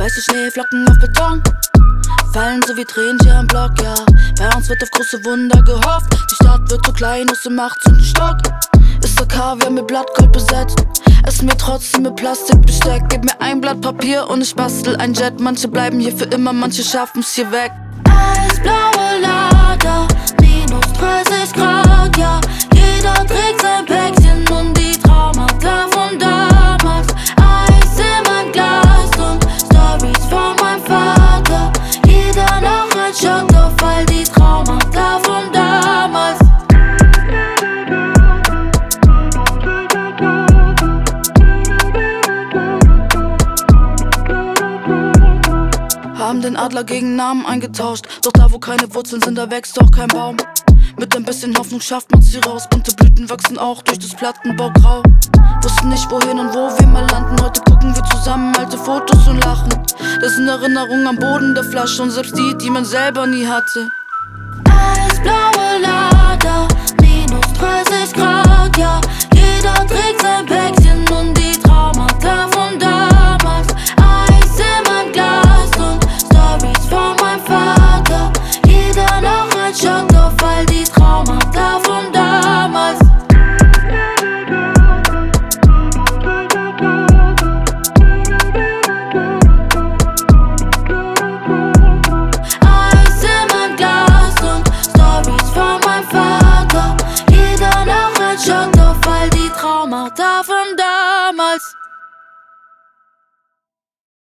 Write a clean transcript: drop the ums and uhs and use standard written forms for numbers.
Weiße Schneeflocken auf Beton fallen so wie Tränen hier am Block, ja. Bei uns wird auf große Wunder gehofft. Die Stadt wird zu klein, aus dem 18. Stock ist der Kaviar mit Blattgold besetzt. Ess mir trotzdem mit Plastikbesteck. Gib mir ein Blatt Papier und ich bastel ein Jet. Manche bleiben hier für immer, manche schaffen's hier weg. Eisblaue Lager, minus 30 Grad, ja. Jeder trägt sein Päckchen und die Traumata von damals. Eis in meinem Glas und Stories von meinem Vater. Jeder noch ein Shot auf all die Traumata von damals. Haben den Adler gegen Namen eingetauscht. Doch da wo keine Wurzeln sind, da wächst auch kein Baum. Mit ein bisschen Hoffnung schafft man's hier raus. Bunte Blüten wachsen auch durch das Plattenbaugrau. Wussten nicht wohin und wo wir mal landen. Heute gucken wir zusammen alte Fotos und lachen. Das sind Erinnerungen am Boden der Flasche und selbst die man selber nie hatte.